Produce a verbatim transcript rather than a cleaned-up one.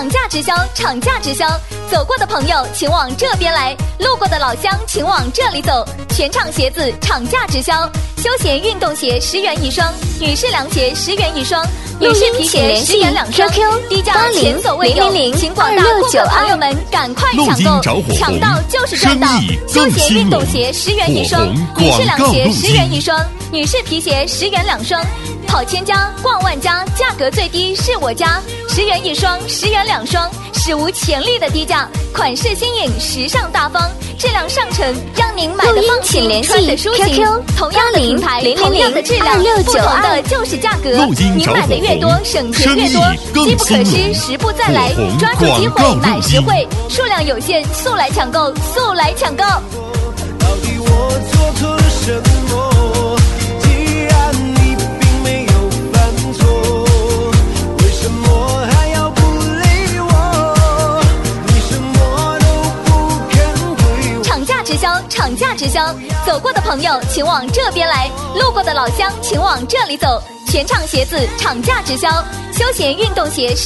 厂价直销，厂价直销。走过的朋友请往这边来，路过的老乡请往这里走。全场鞋子厂价直销，休闲运动鞋十元一双，女士凉鞋十元一双，女士皮鞋十元两双，低价前所未有，请广大顾客朋友们赶快抢购，抢到就是赚到。休闲运动鞋十元一双，女士凉鞋十元一双，女士皮鞋十元两双。跑千家逛万家，价格最低是我家，十元一双，十元两双，史无前例的低价，款式新颖，时尚大方，质量上乘，让您买的放心，穿的舒心。同样的品牌，同样的质量，不同的就是价格。您买的越多，省钱越多，机不可失，时不再来，抓住机会买实惠，数量有限，速来抢购，速来抢购。 到底我做错了什么？ 厂价直销，走过的朋友请往这边来，路过的老乡请往这里走。全场鞋子厂价直销，休闲运动鞋